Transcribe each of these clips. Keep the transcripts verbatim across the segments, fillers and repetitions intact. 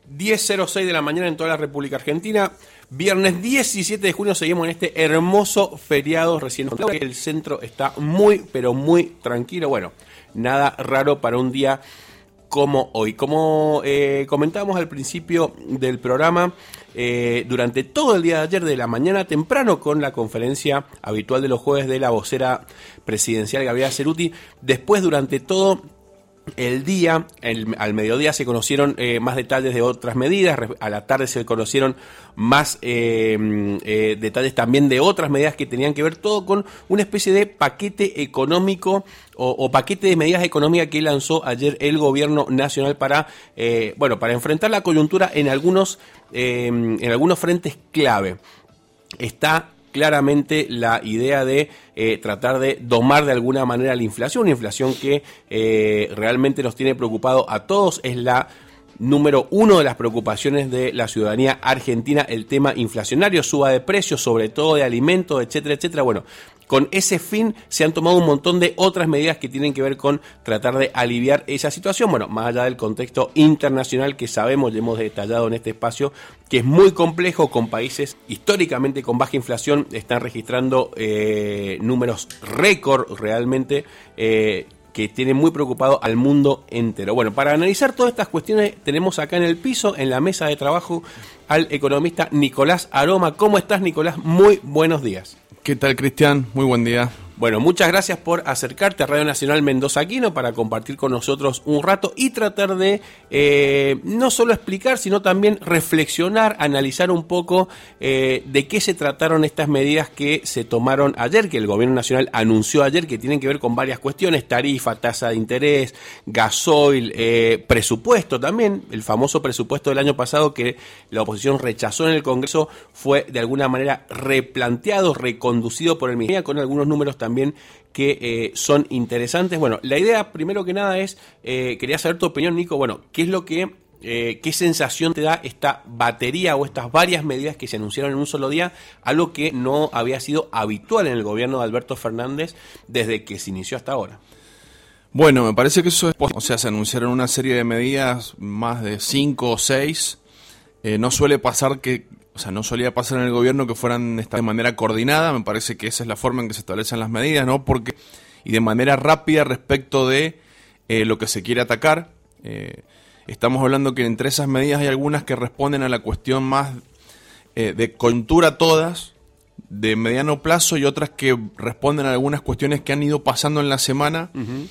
diez cero seis de la mañana en toda la República Argentina. Viernes diecisiete de junio seguimos en este hermoso feriado recién. El centro está muy, pero muy tranquilo. Bueno, nada raro para un día como hoy. Como eh, comentábamos al principio del programa, eh, durante todo el día de ayer, de la mañana temprano, con la conferencia habitual de los jueves de la vocera presidencial Gabriela Cerruti, después durante todo el día, el, al mediodía se conocieron eh, más detalles de otras medidas, a la tarde se conocieron más eh, eh, detalles también de otras medidas que tenían que ver todo con una especie de paquete económico o, o paquete de medidas económicas que lanzó ayer el gobierno nacional para, eh, bueno, para enfrentar la coyuntura en algunos, eh, en algunos frentes clave. Está claramente la idea de eh, tratar de domar de alguna manera la inflación, una inflación que eh, realmente nos tiene preocupado a todos, es la número uno de las preocupaciones de la ciudadanía argentina, el tema inflacionario, suba de precios, sobre todo de alimentos, etcétera, etcétera. Bueno, con ese fin se han tomado un montón de otras medidas que tienen que ver con tratar de aliviar esa situación. Bueno, más allá del contexto internacional que sabemos, ya hemos detallado en este espacio, que es muy complejo, con países históricamente con baja inflación, están registrando eh, números récord realmente, eh, que tiene muy preocupado al mundo entero. Bueno, para analizar todas estas cuestiones tenemos acá en el piso, en la mesa de trabajo, al economista Nicolás Aroma. ¿Cómo estás, Nicolás? Muy buenos días. ¿Qué tal, Cristian? Muy buen día. Bueno, muchas gracias por acercarte a Radio Nacional Mendoza Aquino para compartir con nosotros un rato y tratar de eh, no solo explicar, sino también reflexionar, analizar un poco eh, de qué se trataron estas medidas que se tomaron ayer, que el gobierno nacional anunció ayer, que tienen que ver con varias cuestiones: tarifa, tasa de interés, gasoil, eh, presupuesto también. El famoso presupuesto del año pasado que la oposición rechazó en el Congreso fue de alguna manera replanteado, reconducido por el Ministerio, con algunos números también también que eh, son interesantes. Bueno, la idea, primero que nada, es, eh, quería saber tu opinión, Nico, bueno, ¿qué es lo que, eh, qué sensación te da esta batería o estas varias medidas que se anunciaron en un solo día, algo que no había sido habitual en el gobierno de Alberto Fernández desde que se inició hasta ahora? Bueno, me parece que eso es, o sea, se anunciaron una serie de medidas, más de cinco o seis, eh, no suele pasar que O sea, no solía pasar en el gobierno que fueran de manera coordinada. Me parece que esa es la forma en que se establecen las medidas, ¿no? Porque, y de manera rápida respecto de eh, lo que se quiere atacar. Eh, estamos hablando que entre esas medidas hay algunas que responden a la cuestión más eh, de coyuntura todas, de mediano plazo, y otras que responden a algunas cuestiones que han ido pasando en la semana, uh-huh.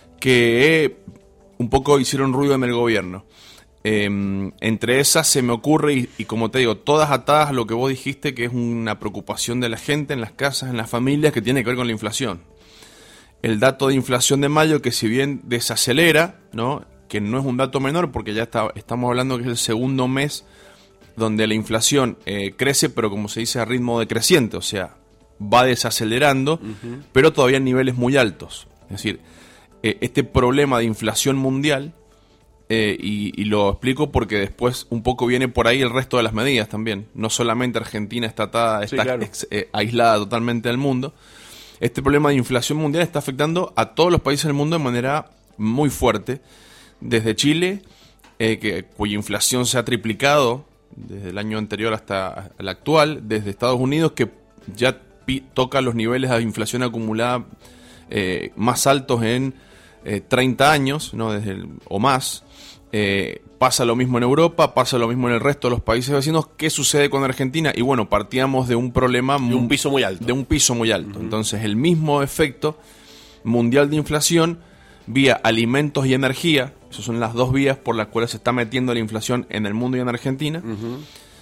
que eh, un poco hicieron ruido en el gobierno. Eh, entre esas se me ocurre, y, y como te digo, todas atadas a lo que vos dijiste, que es una preocupación de la gente en las casas, en las familias, que tiene que ver con la inflación. El dato de inflación de mayo, que si bien desacelera, ¿no?, que no es un dato menor, porque ya está, estamos hablando que es el segundo mes donde la inflación eh, crece, pero como se dice, a ritmo decreciente, o sea, va desacelerando, uh-huh. pero todavía en niveles muy altos. Es decir, eh, este problema de inflación mundial, Eh, y, y lo explico porque después un poco viene por ahí el resto de las medidas también. No solamente Argentina está, atada, está sí, claro. ex, eh, aislada totalmente del mundo. Este problema de inflación mundial está afectando a todos los países del mundo de manera muy fuerte. Desde Chile, eh, que, cuya inflación se ha triplicado desde el año anterior hasta el actual. Desde Estados Unidos, que ya pi- toca los niveles de inflación acumulada eh, más altos en eh, treinta años, ¿no?, desde el, o más. Eh, pasa lo mismo en Europa, pasa lo mismo en el resto de los países vecinos. ¿Qué sucede con Argentina? Y bueno, partíamos de un problema de un piso muy alto. De un piso muy alto. Uh-huh. Entonces, el mismo efecto mundial de inflación vía alimentos y energía, esas son las dos vías por las cuales se está metiendo la inflación en el mundo y en Argentina. Uh-huh.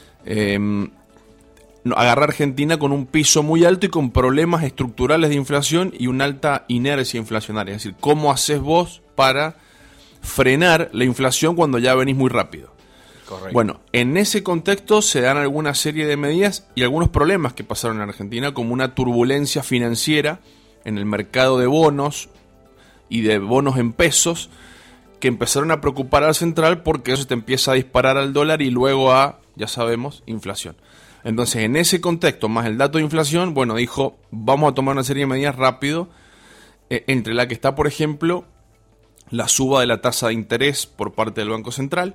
Eh, agarra a Argentina con un piso muy alto y con problemas estructurales de inflación y una alta inercia inflacionaria. Es decir, ¿cómo haces vos para frenar la inflación cuando ya venís muy rápido? Correcto. Bueno, en ese contexto se dan alguna serie de medidas y algunos problemas que pasaron en Argentina, como una turbulencia financiera en el mercado de bonos y de bonos en pesos, que empezaron a preocupar al central porque eso te empieza a disparar al dólar y luego a, ya sabemos, inflación. Entonces, en ese contexto, más el dato de inflación, bueno, dijo, vamos a tomar una serie de medidas rápido, eh, entre la que está, por ejemplo, la suba de la tasa de interés por parte del Banco Central,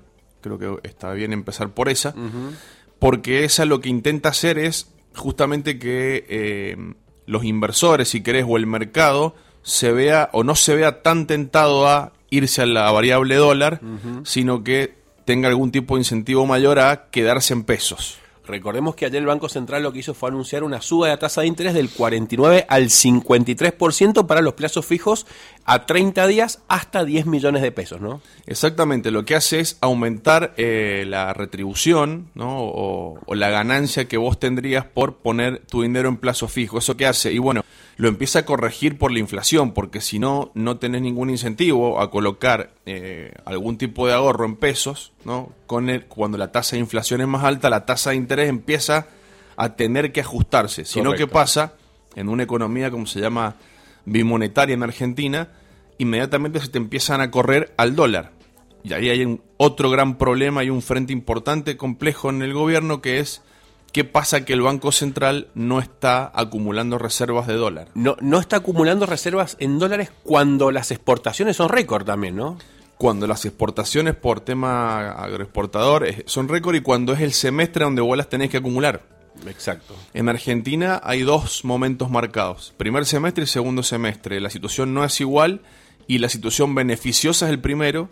creo que está bien empezar por esa, uh-huh. porque esa lo que intenta hacer es justamente que eh, los inversores, si querés, o el mercado, se vea o no se vea tan tentado a irse a la variable dólar, uh-huh. sino que tenga algún tipo de incentivo mayor a quedarse en pesos. Recordemos que ayer el Banco Central lo que hizo fue anunciar una suba de la tasa de interés del cuarenta y nueve al cincuenta y tres por ciento para los plazos fijos a treinta días hasta diez millones de pesos, ¿no? Exactamente, lo que hace es aumentar eh, la retribución, ¿no? o, o la ganancia que vos tendrías por poner tu dinero en plazo fijo. ¿Eso qué hace? Y bueno, lo empieza a corregir por la inflación, porque si no, no tenés ningún incentivo a colocar eh, algún tipo de ahorro en pesos, ¿no? Con el, cuando la tasa de inflación es más alta, la tasa de interés empieza a tener que ajustarse. Si no, ¿qué pasa? En una economía como se llama bimonetaria en Argentina, inmediatamente se te empiezan a correr al dólar. Y ahí hay un, otro gran problema y un frente importante, complejo en el gobierno, que es ¿qué pasa? Que el Banco Central no está acumulando reservas de dólar. No, no está acumulando reservas en dólares cuando las exportaciones son récord también, ¿no? Cuando las exportaciones por tema agroexportador son récord y cuando es el semestre donde vos las tenés que acumular. Exacto. En Argentina hay dos momentos marcados, primer semestre y segundo semestre. La situación no es igual y la situación beneficiosa es el primero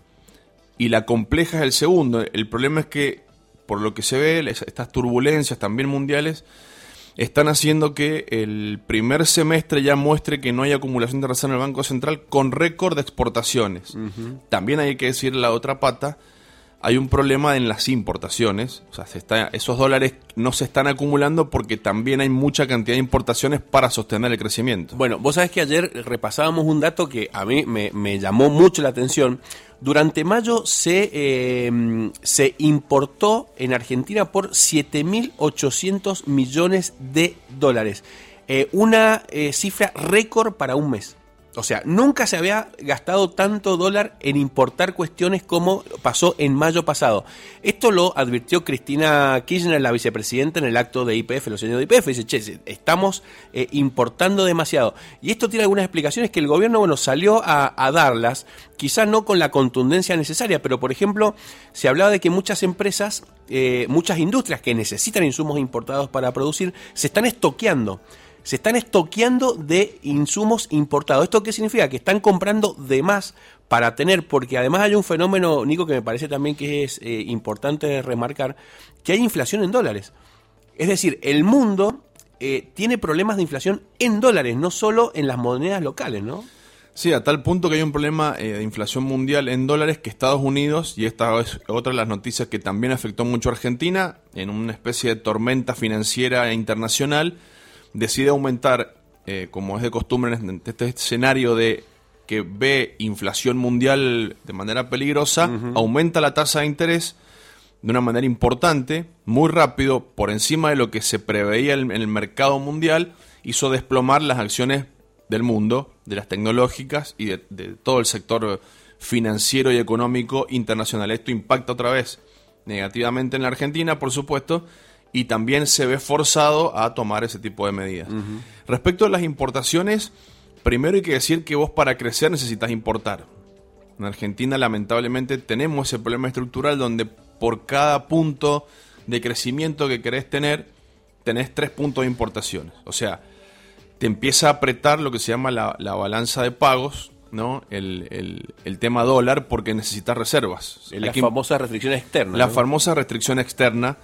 y la compleja es el segundo. El problema es que, por lo que se ve, estas turbulencias también mundiales están haciendo que el primer semestre ya muestre que no hay acumulación de reserva en el Banco Central con récord de exportaciones. Uh-huh. También hay que decir la otra pata, hay un problema en las importaciones, o sea, se está, esos dólares no se están acumulando porque también hay mucha cantidad de importaciones para sostener el crecimiento. Bueno, vos sabés que ayer repasábamos un dato que a mí me, me llamó mucho la atención. Durante mayo se, eh, se importó en Argentina por siete mil ochocientos millones de dólares, eh, una eh, cifra récord para un mes. O sea, nunca se había gastado tanto dólar en importar cuestiones como pasó en mayo pasado. Esto lo advirtió Cristina Kirchner, la vicepresidenta, en el acto de Y P F, los señores de Y P F. Dice, che, estamos eh, importando demasiado. Y esto tiene algunas explicaciones que el gobierno, bueno, salió a, a darlas, quizás no con la contundencia necesaria, pero por ejemplo, se hablaba de que muchas empresas, eh, muchas industrias que necesitan insumos importados para producir, se están estoqueando. Se están estoqueando de insumos importados. ¿Esto qué significa? Que están comprando de más para tener, porque además hay un fenómeno, Nico, que me parece también que es eh, importante remarcar, que hay inflación en dólares. Es decir, el mundo eh, tiene problemas de inflación en dólares, no solo en las monedas locales, ¿no? Sí, a tal punto que hay un problema eh, de inflación mundial en dólares que Estados Unidos, y esta es otra de las noticias que también afectó mucho a Argentina, en una especie de tormenta financiera internacional, decide aumentar, eh, como es de costumbre en este escenario de que ve inflación mundial de manera peligrosa, uh-huh. aumenta la tasa de interés de una manera importante, muy rápido, por encima de lo que se preveía en el mercado mundial, hizo desplomar las acciones del mundo, de las tecnológicas y de, de todo el sector financiero y económico internacional. Esto impacta otra vez negativamente en la Argentina, por supuesto, y también se ve forzado a tomar ese tipo de medidas. Uh-huh. Respecto a las importaciones, primero hay que decir que vos para crecer necesitas importar. En Argentina lamentablemente tenemos ese problema estructural donde por cada punto de crecimiento que querés tener, tenés tres puntos de importaciones. O sea, te empieza a apretar lo que se llama la, la balanza de pagos, ¿no? El, el, el tema dólar, porque necesitas reservas. La famosa restricción externa. La ¿no? famosa restricción externa.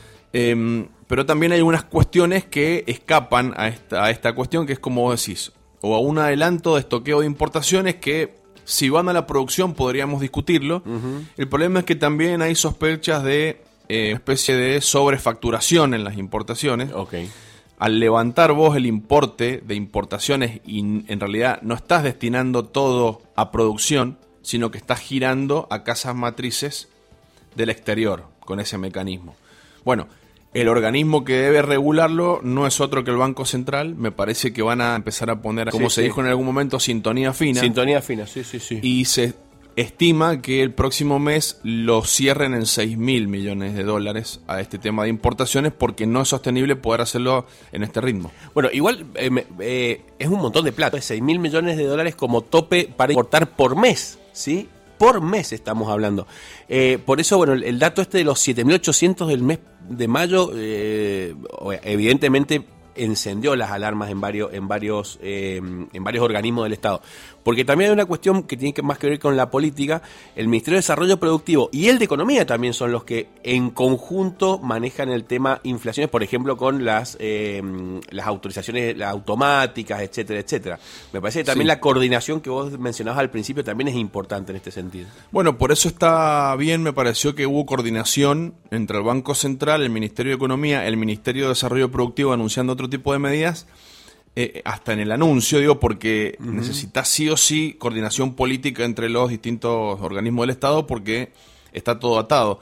Eh, pero también hay unas cuestiones que escapan a esta, a esta cuestión, que es como vos decís, o a un adelanto de estoqueo de importaciones que si van a la producción podríamos discutirlo. Uh-huh. El problema es que también hay sospechas de eh, especie de sobrefacturación en las importaciones. Okay. Al levantar vos el importe de importaciones y en realidad no estás destinando todo a producción, sino que estás girando a casas matrices del exterior con ese mecanismo. Bueno, el organismo que debe regularlo no es otro que el Banco Central. Me parece que van a empezar a poner, como sí, se sí. dijo en algún momento, sintonía fina. Sintonía fina, sí, sí, sí. Y se estima que el próximo mes lo cierren en seis mil millones de dólares a este tema de importaciones, porque no es sostenible poder hacerlo en este ritmo. Bueno, igual eh, eh, es un montón de plata, seis mil millones de dólares como tope para importar por mes, ¿sí? por mes estamos hablando. Eh, por eso, bueno, el, el dato este de los siete mil ochocientos del mes de mayo, eh, evidentemente encendió las alarmas en varios en varios eh, en varios organismos del Estado, porque también hay una cuestión que tiene que más que ver con la política. El Ministerio de Desarrollo Productivo y el de Economía también son los que en conjunto manejan el tema inflaciones, por ejemplo con las eh, las autorizaciones las automáticas, etcétera, etcétera. Me parece que también sí, la coordinación que vos mencionabas al principio también es importante en este sentido. Bueno, por eso está bien, me pareció que hubo coordinación entre el Banco Central, el Ministerio de Economía, el Ministerio de Desarrollo Productivo anunciando otro tipo de medidas, eh, hasta en el anuncio, digo, porque uh-huh. necesita sí o sí coordinación política entre los distintos organismos del Estado, porque está todo atado.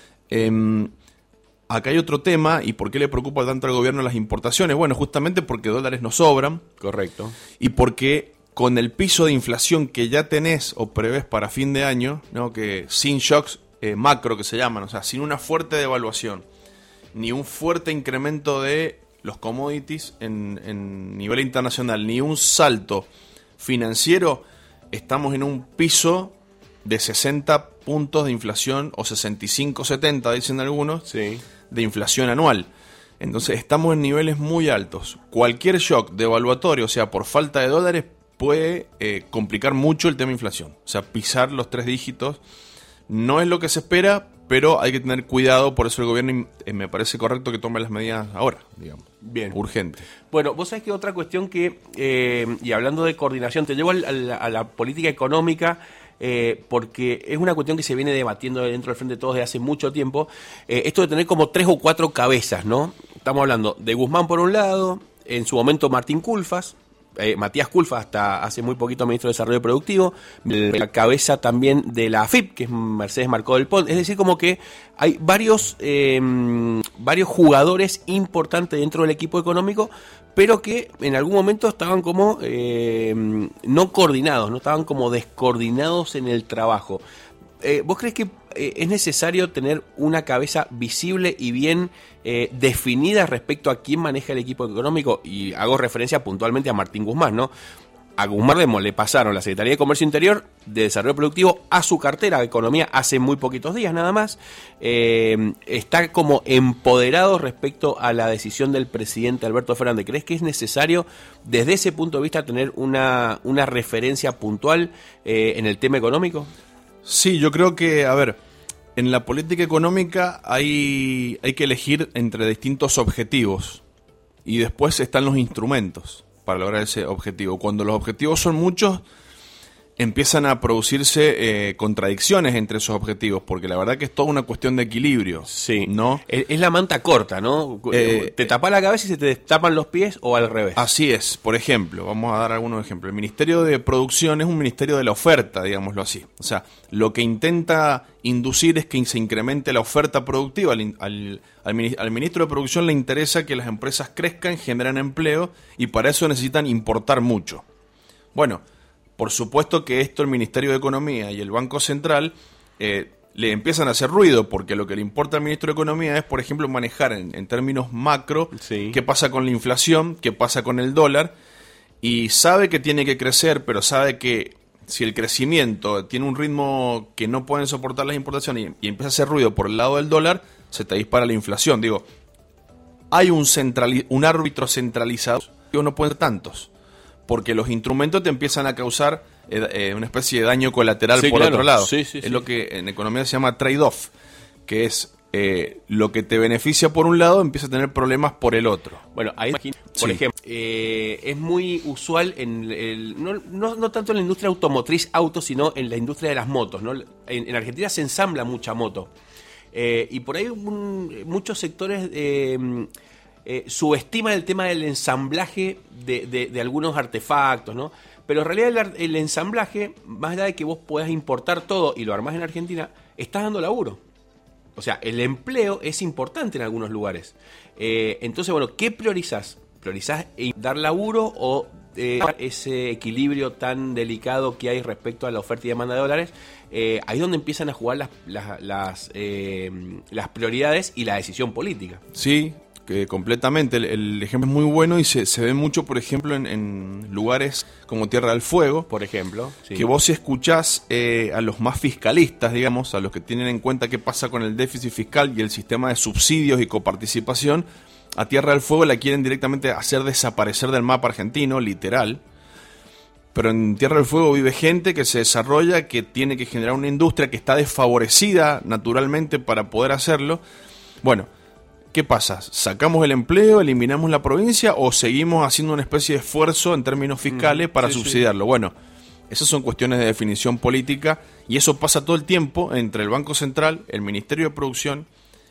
Eh, acá hay otro tema, ¿y por qué le preocupa tanto al gobierno las importaciones? Bueno, justamente porque dólares no sobran. Correcto. Y porque con el piso de inflación que ya tenés o prevés para fin de año, ¿no? Que sin shocks eh, macro que se llaman, o sea, sin una fuerte devaluación, ni un fuerte incremento de los commodities en, en nivel internacional, ni un salto financiero, estamos en un piso de sesenta puntos de inflación, o sesenta y cinco, setenta, dicen algunos, sí, de inflación anual. Entonces estamos en niveles muy altos. Cualquier shock devaluatorio, o sea, por falta de dólares, puede eh, complicar mucho el tema de inflación. O sea, pisar los tres dígitos no es lo que se espera, pero hay que tener cuidado. Por eso el gobierno eh, me parece correcto que tome las medidas ahora, digamos. Bien. Urgente. Bueno, vos sabés que otra cuestión que, eh, y hablando de coordinación, te llevo a la, a la política económica, eh, porque es una cuestión que se viene debatiendo dentro del Frente de Todos desde hace mucho tiempo, eh, esto de tener como tres o cuatro cabezas, ¿no? Estamos hablando de Guzmán por un lado, en su momento Martín Culfas, Eh, Matías Culfas, hasta hace muy poquito ministro de Desarrollo Productivo, la cabeza también de la A F I P, que es Mercedes Marcó del Pont. Es decir, como que hay varios eh, varios jugadores importantes dentro del equipo económico, pero que en algún momento estaban como eh, no coordinados, no estaban como descoordinados en el trabajo. Eh, ¿Vos crees que eh, es necesario tener una cabeza visible y bien eh, definida respecto a quién maneja el equipo económico? Y hago referencia puntualmente a Martín Guzmán, ¿no? A Guzmán le pasaron la Secretaría de Comercio Interior, de Desarrollo Productivo, a su cartera de Economía hace muy poquitos días nada más. Eh, está como empoderado respecto a la decisión del presidente Alberto Fernández. ¿Crees que es necesario desde ese punto de vista tener una, una referencia puntual eh, en el tema económico? Sí, yo creo que, a ver, en la política económica hay, hay que elegir entre distintos objetivos y después están los instrumentos para lograr ese objetivo. Cuando los objetivos son muchos, empiezan a producirse eh, contradicciones entre esos objetivos, porque la verdad que es toda una cuestión de equilibrio. Sí, ¿no? Es, es la manta corta, ¿no? Eh, te tapas la cabeza y se te tapan los pies, o al revés. Así es. Por ejemplo, vamos a dar algunos ejemplos. El Ministerio de Producción es un ministerio de la oferta, digámoslo así. O sea, lo que intenta inducir es que se incremente la oferta productiva. Al, al, al, al ministro de Producción le interesa que las empresas crezcan, generen empleo, y para eso necesitan importar mucho. Bueno, por supuesto que esto el Ministerio de Economía y el Banco Central eh, le empiezan a hacer ruido, porque lo que le importa al Ministro de Economía es, por ejemplo, manejar en, en términos macro, sí, qué pasa con la inflación, qué pasa con el dólar, y sabe que tiene que crecer, pero sabe que si el crecimiento tiene un ritmo que no pueden soportar las importaciones y, y empieza a hacer ruido por el lado del dólar, se te dispara la inflación. Digo, hay un, centrali- un árbitro centralizado, digo, no pueden ser tantos, porque los instrumentos te empiezan a causar eh, eh, una especie de daño colateral, sí, por claro, otro lado. Sí, sí, es sí. Lo que en economía se llama trade-off, que es eh, lo que te beneficia por un lado empieza a tener problemas por el otro. Bueno, ahí, por sí. ejemplo, eh, es muy usual, en el, no, no, no tanto en la industria automotriz auto, sino en la industria de las motos, ¿no? En, en Argentina se ensambla mucha moto. Eh, y por ahí un, muchos sectores Eh, Eh, subestima el tema del ensamblaje de, de, de algunos artefactos, ¿no? Pero en realidad el, el ensamblaje, más allá de que vos puedas importar todo y lo armás en Argentina, estás dando laburo. O sea, el empleo es importante en algunos lugares. Eh, entonces, bueno, ¿qué priorizás? ¿Priorizás dar laburo o eh, ese equilibrio tan delicado que hay respecto a la oferta y demanda de dólares? Eh, ahí es donde empiezan a jugar las, las, las, eh, las prioridades y la decisión política. Sí, que completamente. El, el ejemplo es muy bueno y se, se ve mucho, por ejemplo, en, en lugares como Tierra del Fuego. Por ejemplo. Sí. Que vos si escuchás eh, a los más fiscalistas, digamos, a los que tienen en cuenta qué pasa con el déficit fiscal y el sistema de subsidios y coparticipación, a Tierra del Fuego la quieren directamente hacer desaparecer del mapa argentino, literal. Pero en Tierra del Fuego vive gente que se desarrolla, que tiene que generar una industria que está desfavorecida naturalmente para poder hacerlo. Bueno, ¿qué pasa? ¿Sacamos el empleo, eliminamos la provincia o seguimos haciendo una especie de esfuerzo en términos fiscales mm, para sí, subsidiarlo? Sí. Bueno, esas son cuestiones de definición política y eso pasa todo el tiempo entre el Banco Central, el Ministerio de Producción,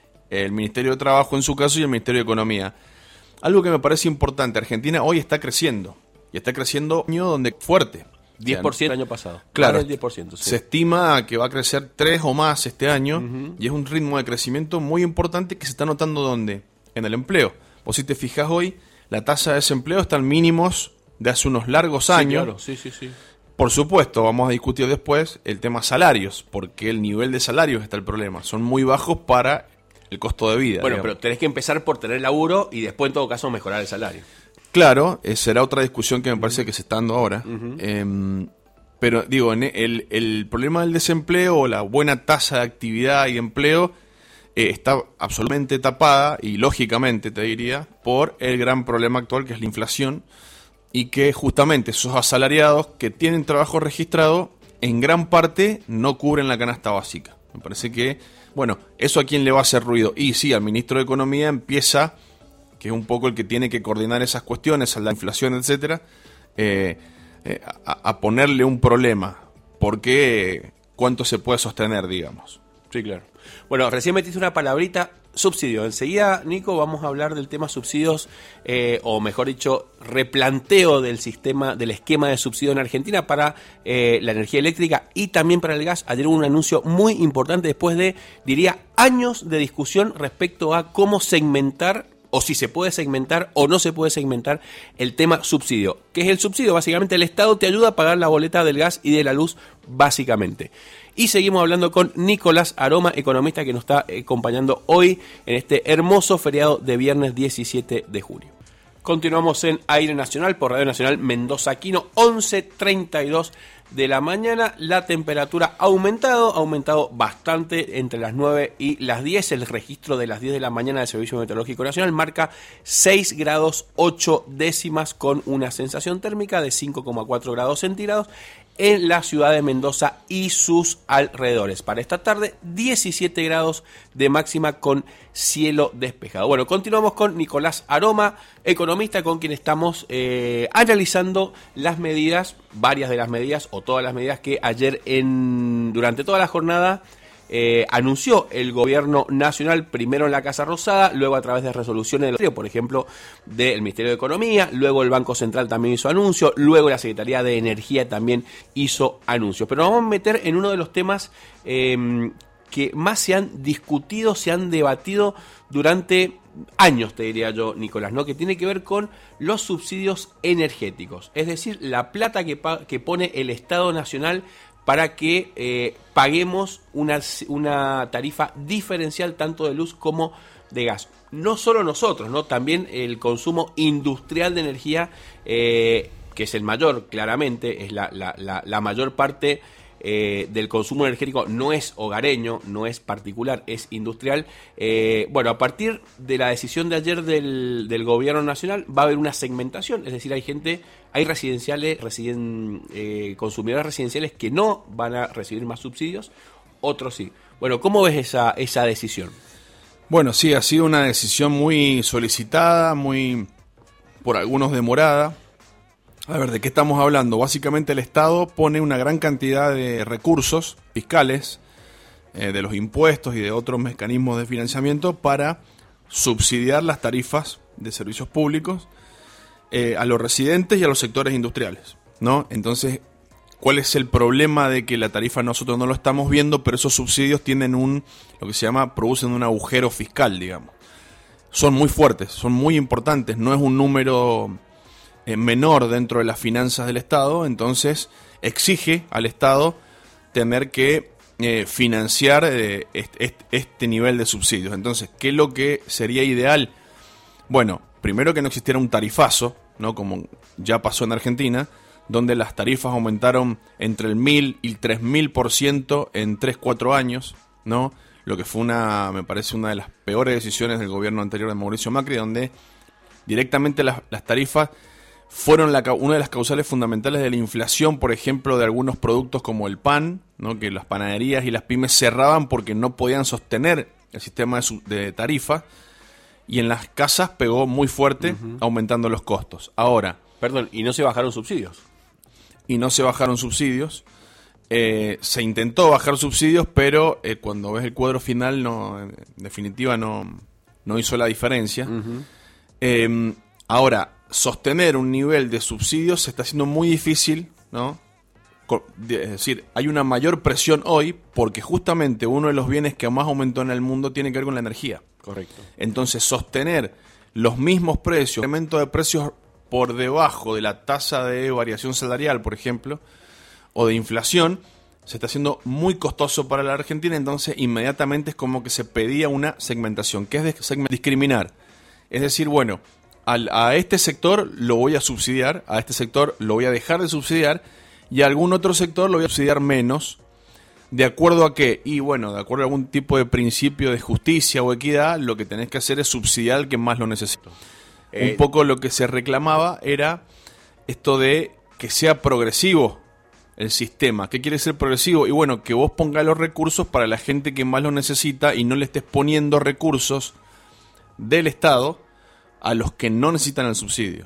el Ministerio de Trabajo en su caso y el Ministerio de Economía. Algo que me parece importante, Argentina hoy está creciendo. Y está creciendo un año donde fuerte. diez por ciento el año pasado. Claro, el diez por ciento, sí. Se estima que va a crecer tres o más este año, uh-huh. y es un ritmo de crecimiento muy importante que se está notando ¿dónde? En el empleo. Vos si te fijas hoy, la tasa de desempleo está en mínimos de hace unos largos sí, años. Claro. Sí, sí, sí. Por supuesto, vamos a discutir después el tema salarios, porque el nivel de salarios está el problema. Son muy bajos para el costo de vida. Bueno, digamos. Pero tenés que empezar por tener laburo y después en todo caso mejorar el salario. Claro, eh, será otra discusión que me parece que se está dando ahora. Uh-huh. Eh, pero digo, el, el problema del desempleo o la buena tasa de actividad y empleo eh, está absolutamente tapada, y lógicamente te diría, por el gran problema actual que es la inflación, y que justamente esos asalariados que tienen trabajo registrado en gran parte no cubren la canasta básica. Me parece que, bueno, ¿eso a quién le va a hacer ruido? Y sí, al ministro de Economía empieza, que es un poco el que tiene que coordinar esas cuestiones, a la inflación, etcétera, eh, eh, a, a ponerle un problema, porque cuánto se puede sostener, digamos. Sí, claro. Bueno, recién metiste una palabrita, subsidio. Enseguida, Nico, vamos a hablar del tema subsidios, eh, o mejor dicho, replanteo del sistema, del esquema de subsidio en Argentina para eh, la energía eléctrica y también para el gas. Ayer hubo un anuncio muy importante después de, diría, años de discusión respecto a cómo segmentar, o si se puede segmentar o no se puede segmentar el tema subsidio. ¿Qué es el subsidio? Básicamente el Estado te ayuda a pagar la boleta del gas y de la luz, básicamente. Y seguimos hablando con Nicolás Aroma, economista que nos está acompañando hoy en este hermoso feriado de viernes diecisiete de junio. Continuamos en Aire Nacional por Radio Nacional Mendoza Aquino, once treinta y dos de la mañana. La temperatura ha aumentado, ha aumentado bastante entre las nueve y las diez. El registro de las diez de la mañana del Servicio Meteorológico Nacional marca seis grados ocho décimas con una sensación térmica de cinco coma cuatro grados centígrados en la ciudad de Mendoza y sus alrededores. Para esta tarde, diecisiete grados de máxima con cielo despejado. Bueno, continuamos con Nicolás Aroma, economista, con quien estamos eh, analizando las medidas, varias de las medidas o todas las medidas que ayer en durante toda la jornada Eh, anunció el gobierno nacional, primero en la Casa Rosada, luego a través de resoluciones del por ejemplo del Ministerio de Economía, luego el Banco Central también hizo anuncio, luego la Secretaría de Energía también hizo anuncios. Pero nos vamos a meter en uno de los temas eh, que más se han discutido, se han debatido durante años, te diría yo, Nicolás, ¿no? Que tiene que ver con los subsidios energéticos, es decir, la plata que, pa- que pone el Estado Nacional para que eh, paguemos una, una tarifa diferencial tanto de luz como de gas. No solo nosotros, ¿no? También el consumo industrial de energía, eh, que es el mayor, claramente, es la, la, la, la mayor parte eh, del consumo energético, no es hogareño, no es particular, es industrial. Eh, bueno, a partir de la decisión de ayer del, del gobierno nacional va a haber una segmentación, es decir, hay gente... Hay residenciales, residen, eh, consumidores residenciales que no van a recibir más subsidios, otros sí. Bueno, ¿cómo ves esa, esa decisión? Bueno, sí, ha sido una decisión muy solicitada, muy por algunos demorada. A ver, ¿de qué estamos hablando? Básicamente el Estado pone una gran cantidad de recursos fiscales, eh, de los impuestos y de otros mecanismos de financiamiento para subsidiar las tarifas de servicios públicos Eh, a los residentes y a los sectores industriales, ¿no? Entonces, ¿cuál es el problema de que la tarifa nosotros no lo estamos viendo, pero esos subsidios tienen un, lo que se llama, producen un agujero fiscal, digamos? Son muy fuertes, son muy importantes, no es un número eh, menor dentro de las finanzas del Estado, entonces exige al Estado tener que eh, financiar eh, este, este nivel de subsidios. Entonces, ¿qué es lo que sería ideal? Bueno, primero que no existiera un tarifazo, ¿no? Como ya pasó en Argentina, donde las tarifas aumentaron entre el mil y el tres mil por ciento en tres, cuatro años, ¿no? Lo que fue una, me parece, una de las peores decisiones del gobierno anterior de Mauricio Macri, donde directamente las, las tarifas fueron la, una de las causales fundamentales de la inflación, por ejemplo, de algunos productos como el pan, ¿no? Que las panaderías y las pymes cerraban porque no podían sostener el sistema de, su, de tarifa, y en las casas pegó muy fuerte, uh-huh. aumentando los costos. Ahora... Perdón, ¿y no se bajaron subsidios? Y no se bajaron subsidios. Eh, se intentó bajar subsidios, pero eh, cuando ves el cuadro final, no, en definitiva no, no hizo la diferencia. Uh-huh. Eh, ahora, sostener un nivel de subsidios se está haciendo muy difícil, ¿no? Es decir, hay una mayor presión hoy porque justamente uno de los bienes que más aumentó en el mundo tiene que ver con la energía. Correcto. Entonces, sostener los mismos precios, incremento de precios por debajo de la tasa de variación salarial, por ejemplo, o de inflación, se está haciendo muy costoso para la Argentina. Entonces, inmediatamente es como que se pedía una segmentación, que es de segment- discriminar. Es decir, bueno, al, a este sector lo voy a subsidiar, a este sector lo voy a dejar de subsidiar, y a algún otro sector lo voy a subsidiar menos. ¿De acuerdo a qué? Y bueno, de acuerdo a algún tipo de principio de justicia o equidad, lo que tenés que hacer es subsidiar al que más lo necesita. Eh, Un poco lo que se reclamaba era esto de que sea progresivo el sistema. ¿Qué quiere ser progresivo? Y bueno, que vos pongas los recursos para la gente que más lo necesita y no le estés poniendo recursos del Estado a los que no necesitan el subsidio.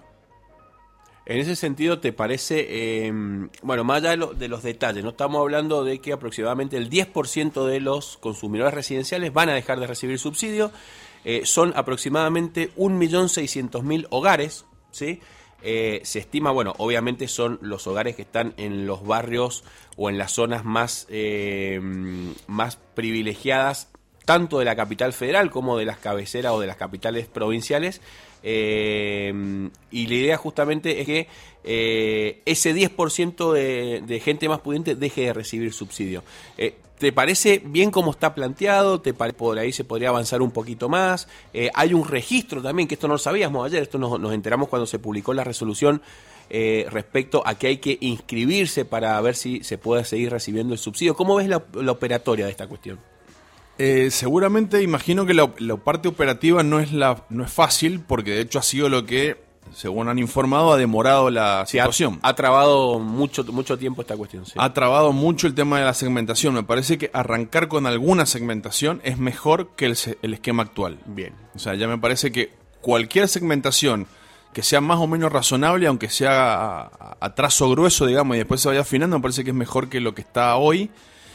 En ese sentido, ¿te parece, eh, bueno, más allá de, lo, de los detalles, no estamos hablando de que aproximadamente el diez por ciento de los consumidores residenciales van a dejar de recibir subsidio, eh, son aproximadamente un millón seiscientos mil hogares, ¿sí? Eh, se estima, bueno, obviamente son los hogares que están en los barrios o en las zonas más, eh, más privilegiadas, tanto de la capital federal como de las cabeceras o de las capitales provinciales. Eh, y la idea justamente es que eh, ese diez por ciento de, de gente más pudiente deje de recibir subsidio. Eh, ¿Te parece bien cómo está planteado? ¿Te parece por ahí se podría avanzar un poquito más? Eh, hay un registro también, que esto no lo sabíamos ayer, esto nos, nos enteramos cuando se publicó la resolución eh, respecto a que hay que inscribirse para ver si se puede seguir recibiendo el subsidio. ¿Cómo ves la, la operatoria de esta cuestión? Eh, seguramente imagino que la, la parte operativa no es la no es fácil, porque de hecho ha sido lo que, según han informado, ha demorado la sí, situación. Ha, ha trabado mucho mucho tiempo esta cuestión. Sí. Ha trabado mucho el tema de la segmentación. Me parece que arrancar con alguna segmentación es mejor que el, el esquema actual. Bien. O sea, ya me parece que cualquier segmentación que sea más o menos razonable, aunque sea a, a, a trazo grueso, digamos, y después se vaya afinando, me parece que es mejor que lo que está hoy.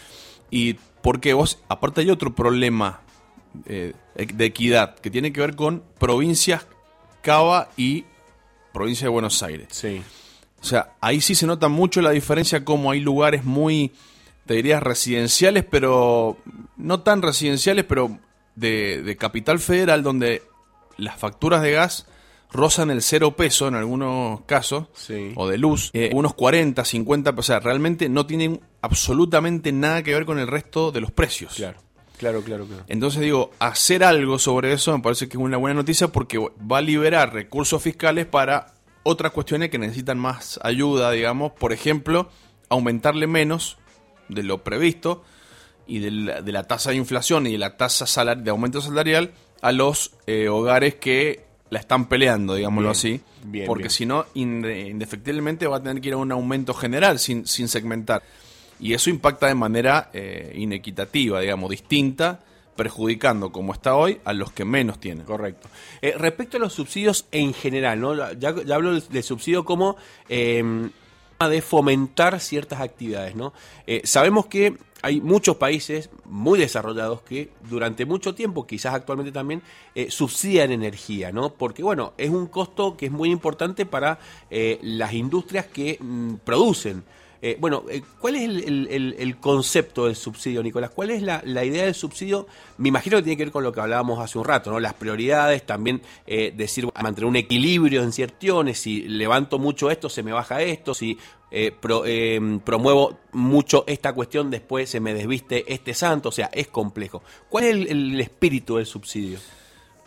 Y porque vos, aparte hay otro problema eh, de equidad que tiene que ver con provincias Cava y provincia de Buenos Aires. Sí. O sea, ahí sí se nota mucho la diferencia, como hay lugares muy, te dirías, residenciales, pero no tan residenciales, pero de, de capital federal, donde las facturas de gas rozan el cero peso en algunos casos, sí. o de luz, eh, unos cuarenta, cincuenta, o sea, realmente no tienen absolutamente nada que ver con el resto de los precios. Claro, claro, claro, claro. Entonces digo, hacer algo sobre eso me parece que es una buena noticia, porque va a liberar recursos fiscales para otras cuestiones que necesitan más ayuda, digamos, por ejemplo, aumentarle menos de lo previsto y de la, de la tasa de inflación y de la tasa salar, de aumento salarial a los eh, hogares que la están peleando, digámoslo bien, así, bien, porque si no, indefectiblemente va a tener que ir a un aumento general sin, sin segmentar. Y eso impacta de manera eh, inequitativa, digamos, distinta, perjudicando, como está hoy, a los que menos tienen. Correcto. Eh, respecto a los subsidios en general, ¿no? Ya, ya hablo del, del subsidio como eh, de fomentar ciertas actividades, ¿no? Eh, sabemos que hay muchos países muy desarrollados que durante mucho tiempo, quizás actualmente también, eh, subsidian energía, ¿no? Porque, bueno, es un costo que es muy importante para eh, las industrias que mm, producen. Eh, bueno, eh, ¿cuál es el, el, el concepto del subsidio, Nicolás? ¿Cuál es la, la idea del subsidio? Me imagino que tiene que ver con lo que hablábamos hace un rato, ¿no? Las prioridades, también eh, decir, mantener un equilibrio en cierciones, si levanto mucho esto, se me baja esto, si eh, pro, eh, promuevo mucho esta cuestión, después se me desviste este santo, o sea, es complejo. ¿Cuál es el, el espíritu del subsidio?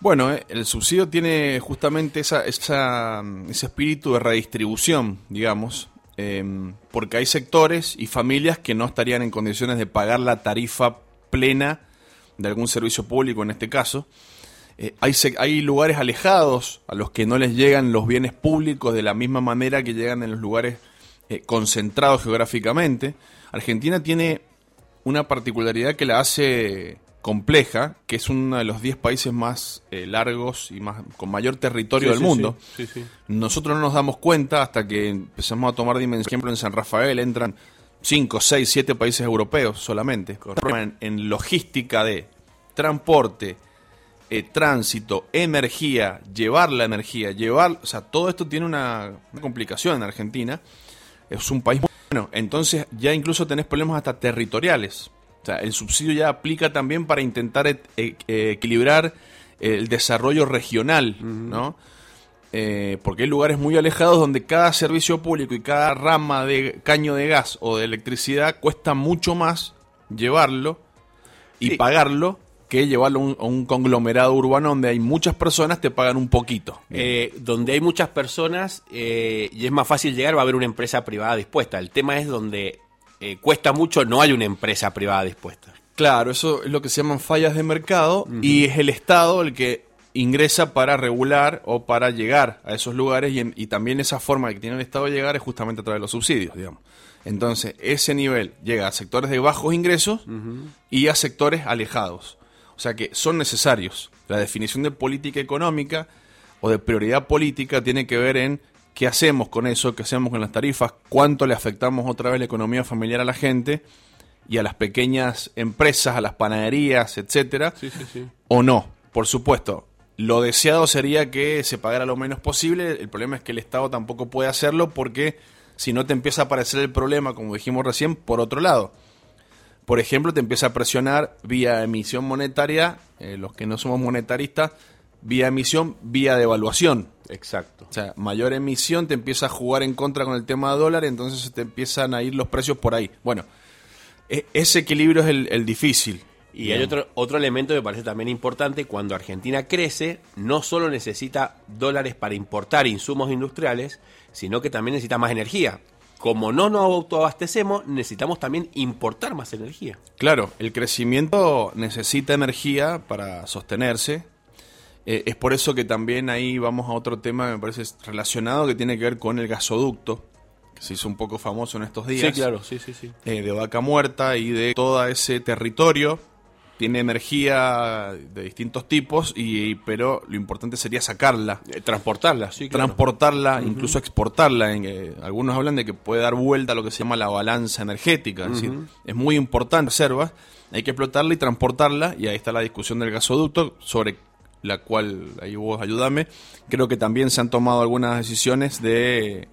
Bueno, eh, el subsidio tiene justamente esa, esa, ese espíritu de redistribución, digamos, eh, porque hay sectores y familias que no estarían en condiciones de pagar la tarifa plena de algún servicio público en este caso. Eh, hay, hay lugares alejados a los que no les llegan los bienes públicos de la misma manera que llegan en los lugares eh, concentrados geográficamente. Argentina tiene una particularidad que la hace compleja, que es uno de los diez países más eh, largos y más con mayor territorio sí, del sí, mundo. Sí, sí, sí. Nosotros no nos damos cuenta hasta que empezamos a tomar dimensión. Por ejemplo, en San Rafael entran cinco, seis, siete países europeos solamente. En, en logística de transporte, eh, tránsito, energía, llevar la energía, llevar... O sea, todo esto tiene una, una complicación en Argentina. Es un país... Bueno, entonces ya incluso tenés problemas hasta territoriales. O sea, el subsidio ya aplica también para intentar e- e- equilibrar el desarrollo regional, uh-huh. ¿no? Eh, porque hay lugares muy alejados donde cada servicio público y cada rama de caño de gas o de electricidad cuesta mucho más llevarlo y sí. pagarlo que llevarlo a un, a un conglomerado urbano donde hay muchas personas, te pagan un poquito. Eh, donde hay muchas personas eh, y es más fácil llegar, va a haber una empresa privada dispuesta. El tema es donde... Eh, cuesta mucho, no hay una empresa privada dispuesta. Claro, eso es lo que se llaman fallas de mercado, uh-huh. y es el Estado el que ingresa para regular o para llegar a esos lugares, y, en, y también esa forma que tiene el Estado de llegar es justamente a través de los subsidios, digamos. Entonces, ese nivel llega a sectores de bajos ingresos uh-huh. y a sectores alejados. O sea que son necesarios. La definición de política económica o de prioridad política tiene que ver en qué hacemos con eso, qué hacemos con las tarifas, cuánto le afectamos otra vez la economía familiar a la gente y a las pequeñas empresas, a las panaderías, etcétera, sí, sí, sí. o no. Por supuesto, lo deseado sería que se pagara lo menos posible. El problema es que el Estado tampoco puede hacerlo porque si no te empieza a aparecer el problema, como dijimos recién, por otro lado. Por ejemplo, te empieza a presionar vía emisión monetaria, eh, los que no somos monetaristas, vía emisión, vía devaluación. Exacto. O sea, mayor emisión te empieza a jugar en contra con el tema de dólar, entonces te empiezan a ir los precios por ahí. Bueno, e- ese equilibrio es el, el difícil. Y digamos. Hay otro, otro elemento que me parece también importante. Cuando Argentina crece, no solo necesita dólares para importar insumos industriales, sino que también necesita más energía. Como no nos autoabastecemos, necesitamos también importar más energía. Claro, el crecimiento necesita energía para sostenerse. Eh, es por eso que también ahí vamos a otro tema que me parece relacionado, que tiene que ver con el gasoducto, que se hizo un poco famoso en estos días. Sí, claro, sí, sí, sí. Eh, de Vaca Muerta y de todo ese territorio. Tiene energía de distintos tipos, y pero lo importante sería sacarla. Eh, transportarla, sí, claro. Transportarla, uh-huh. incluso exportarla. En, eh, algunos hablan de que puede dar vuelta a lo que se llama la balanza energética. Uh-huh. Es decir, es muy importante reservas, hay que explotarla y transportarla, y ahí está la discusión del gasoducto, sobre la cual, ahí vos ayúdame, creo que también se han tomado algunas decisiones de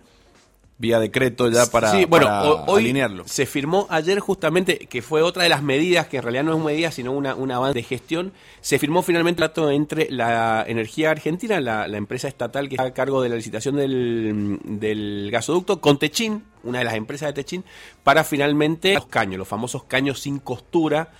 vía decreto ya para, sí, bueno, para hoy alinearlo. Se firmó ayer justamente, que fue otra de las medidas, que en realidad no es medida, sino una, un avance de gestión. Se firmó finalmente el trato entre la Energía Argentina, la, la empresa estatal que está a cargo de la licitación del, del gasoducto, con Techin, una de las empresas de Techin, para finalmente los caños, los famosos caños sin costura.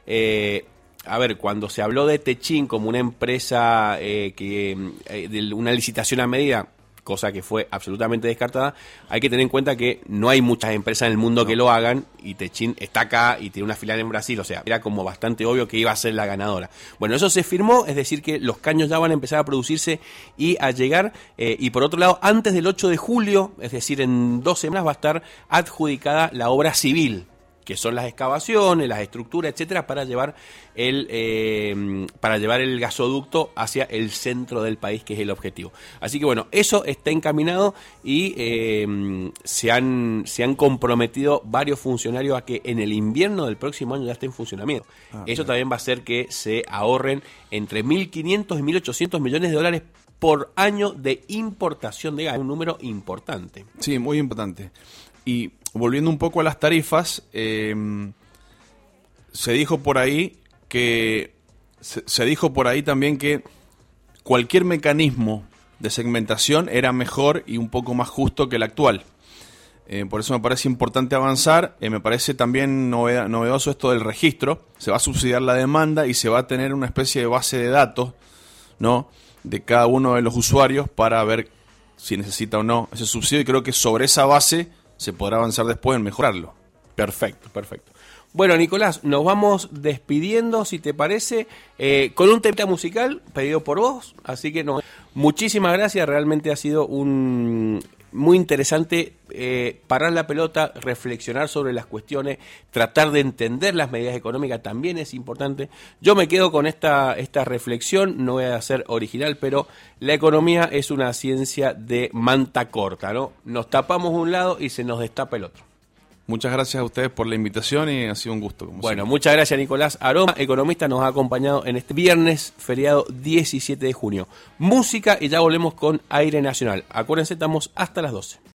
Eh, A ver, cuando se habló de Techin como una empresa eh, que eh, de una licitación a medida, cosa que fue absolutamente descartada, hay que tener en cuenta que no hay muchas empresas en el mundo no. que lo hagan, y Techin está acá y tiene una filial en Brasil, o sea, era como bastante obvio que iba a ser la ganadora. Bueno, eso se firmó, es decir que los caños ya van a empezar a producirse y a llegar, eh, y por otro lado, antes del ocho de julio, es decir, en dos semanas va a estar adjudicada la obra civil, que son las excavaciones, las estructuras, etcétera, para llevar el eh, para llevar el gasoducto hacia el centro del país, que es el objetivo. Así que bueno, eso está encaminado, y eh, se han se han comprometido varios funcionarios a que en el invierno del próximo año ya esté en funcionamiento. Ah, eso bien. También va a hacer que se ahorren entre mil quinientos y mil ochocientos millones de dólares por año de importación de gas, un número importante. Sí, muy importante. Y volviendo un poco a las tarifas, eh, se dijo por ahí que se, se dijo por ahí también que cualquier mecanismo de segmentación era mejor y un poco más justo que el actual. Eh, por eso me parece importante avanzar. Eh, me parece también noved- novedoso esto del registro. Se va a subsidiar la demanda y se va a tener una especie de base de datos ¿no?, de cada uno de los usuarios para ver si necesita o no ese subsidio, y creo que sobre esa base se podrá avanzar después en mejorarlo. Perfecto, perfecto. Bueno, Nicolás, nos vamos despidiendo, si te parece, eh, con un tema musical pedido por vos, así que no, muchísimas gracias, realmente ha sido un muy interesante eh, parar la pelota, reflexionar sobre las cuestiones, tratar de entender las medidas económicas también es importante. Yo me quedo con esta, esta reflexión, no voy a ser original, pero la economía es una ciencia de manta corta, ¿no? Nos tapamos un lado y se nos destapa el otro. Muchas gracias a ustedes por la invitación y ha sido un gusto. Como bueno, siempre. Muchas gracias, Nicolás Aroma, economista, nos ha acompañado en este viernes feriado diecisiete de junio. Música y ya volvemos con Aire Nacional. Acuérdense, estamos hasta las doce.